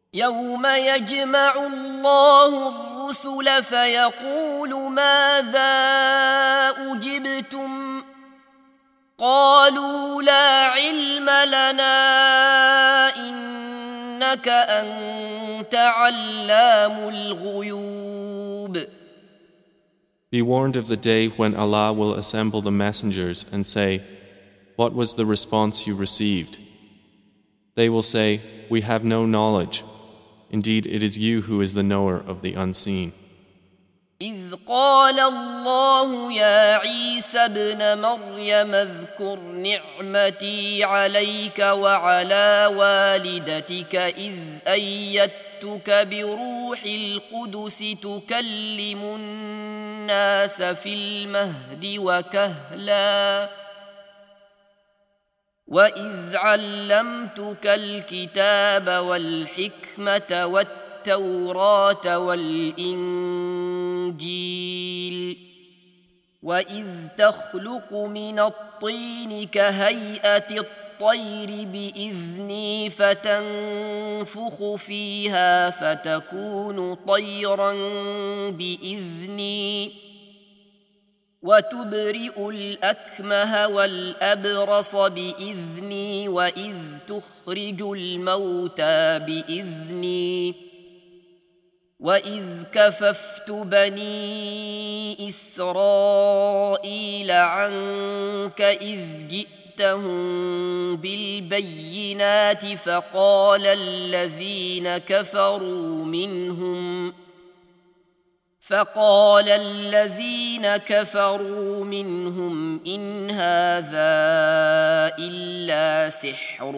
يوم يجمع الله الرسل فيقول ماذا أجبتم قالوا لا علم لنا إنك أنت علام الغيوب. Be warned of the day when Allah will assemble the messengers and say, "What was the response you received?" They will say, "We have no knowledge. Indeed, it is you who is the knower of the unseen." إذ قال الله يا عيسى ابن مريم اذكر نعمتي عليك وعلى والدتك إذ أيدتك بروح القدس تكلم الناس في المهد وكهلا وإذ علمتك الكتاب والحكمة والتوراة والإنجيل وإذ تخلق من الطين كهيئة الطير بإذني فتنفخ فيها فتكون طيرا بإذني وتبرئ الأكمه والأبرص بإذني وإذ تخرج الموتى بإذني وإذ كففت بني إسرائيل عنك إذ جئتهم بالبينات فقال الذين كفروا منهم إن هذا إلا سحر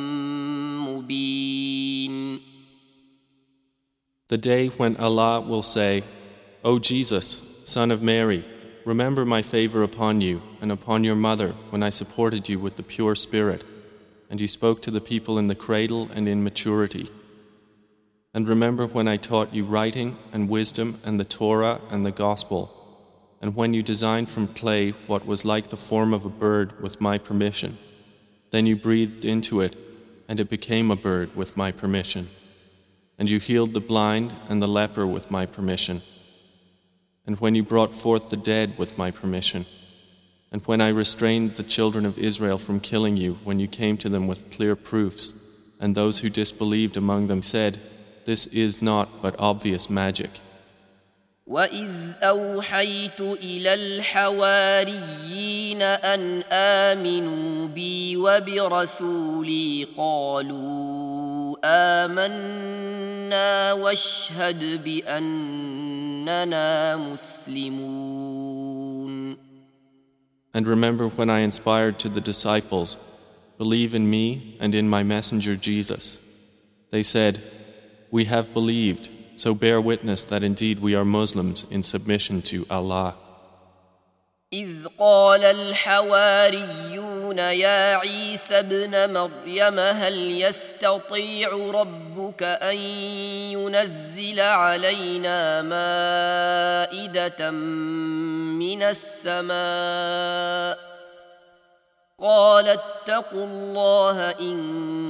مبين. The day when Allah will say, "O Jesus, son of Mary, remember my favor upon you and upon your mother when I supported you with the pure spirit, and you spoke to the people in the cradle and in maturity. And remember when I taught you writing and wisdom and the Torah and the Gospel, and when you designed from clay what was like the form of a bird with my permission. Then you breathed into it, and it became a bird with my permission. And you healed the blind and the leper with my permission. And when you brought forth the dead with my permission. And when I restrained the children of Israel from killing you when you came to them with clear proofs, and those who disbelieved among them said, 'This is not but obvious magic.' وَإِذْ أَوْحَيْتُ إِلَى الْحَوَارِيِّينَ أَنْ آمِنُوا بِي وَبِرَسُولِي قَالُوا آمَنَّا وَاشْهَدْ بِأَنَّنَا مُسْلِمُونَ. And remember when I inspired to the disciples, 'Believe in me and in my messenger Jesus.' They said, 'We have believed, so bear witness that indeed we are Muslims in submission to Allah.' إذ قال الحواريون يا عيسى ابن مريم هل يستطيع ربك أن ينزل علينا مائدة من السماء قال اتقوا الله إن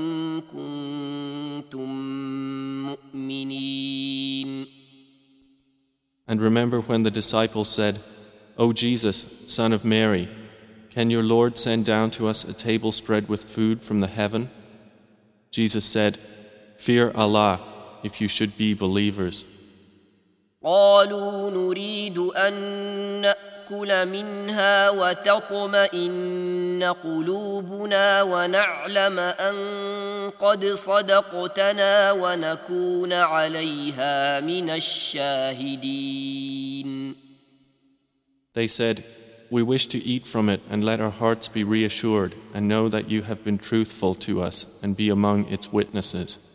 كنتم مؤمنين. And remember when the disciples said, 'O Jesus, son of Mary, can your Lord send down to us a table spread with food from the heaven?' Jesus said, 'Fear Allah if you should be believers.' قالوا نريد أن نأكل منها وتطمئن قلوبنا ونعلم أن قد صدقتنا ونكون عليها من الشاهدين. They said, 'We wish to eat from it and let our hearts be reassured and know that you have been truthful to us and be among its witnesses.'